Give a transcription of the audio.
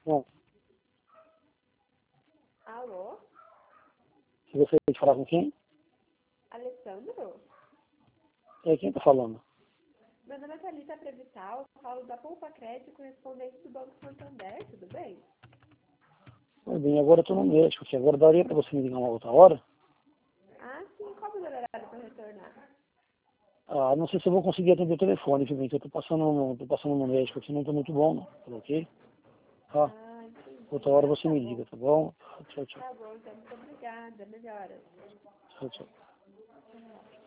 Bom, Alô? se você quer falar com quem? Alessandro? É quem tá falando? Meu nome é Thalita Prevital, falo da Poupa Crédito, correspondente do Banco Santander, tudo bem? Tudo bem, agora eu tô no médico aqui. Agora daria pra você me ligar uma outra hora? Ah, sim, qual é o horário para retornar? Ah, não sei se eu vou conseguir atender o telefone, viu, bem, que eu tô passando no médico aqui, não tô muito bom, não. Tá ok? Tá. Ah, entendi. Outra hora Então você tá me bom. liga, tá bom? Tchau, tchau. Tá bom, então muito obrigada. Melhoras. Tchau, tchau. Tchau.